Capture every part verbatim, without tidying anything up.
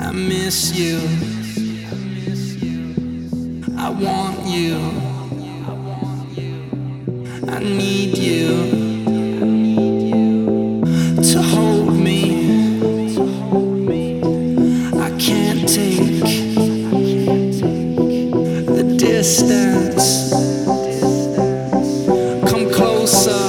I miss you. I want you. I need you to hold me. I can't take the distance. Come closer.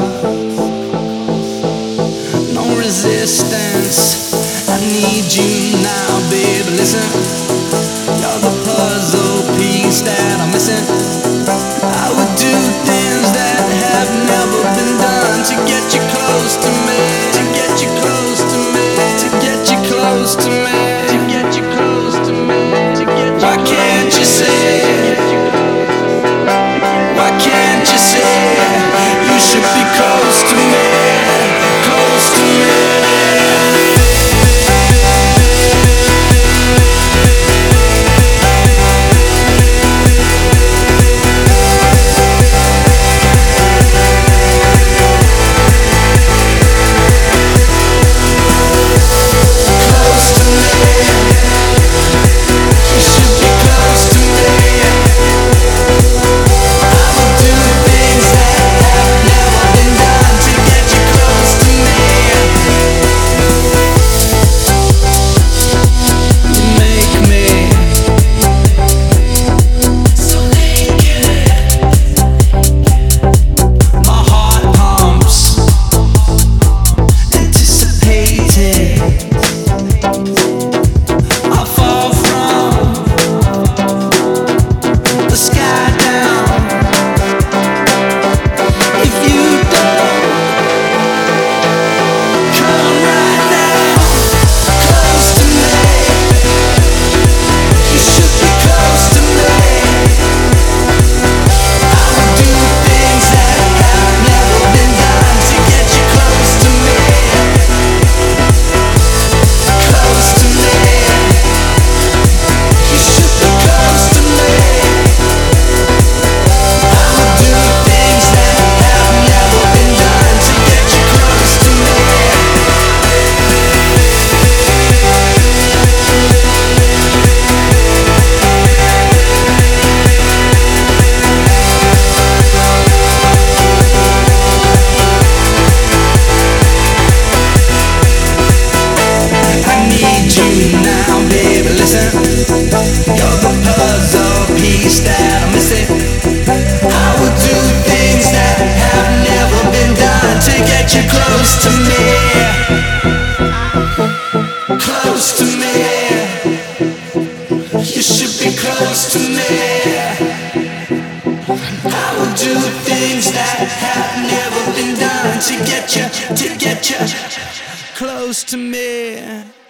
No resistance. I need you now, baby. Listen, you're the puzzle piece that I'm missing. I would do things that have never been done to get you close to me, to get you close to me, to get you close to me, to get you close to me, to get you. Why can't you say? Why can't you say you should be close to me, close to me? You're the puzzle piece that I'm missing. I would do things that have never been done to get you close to me, close to me. You should be close to me. I would do things that have never been done to get you, to get you close to me.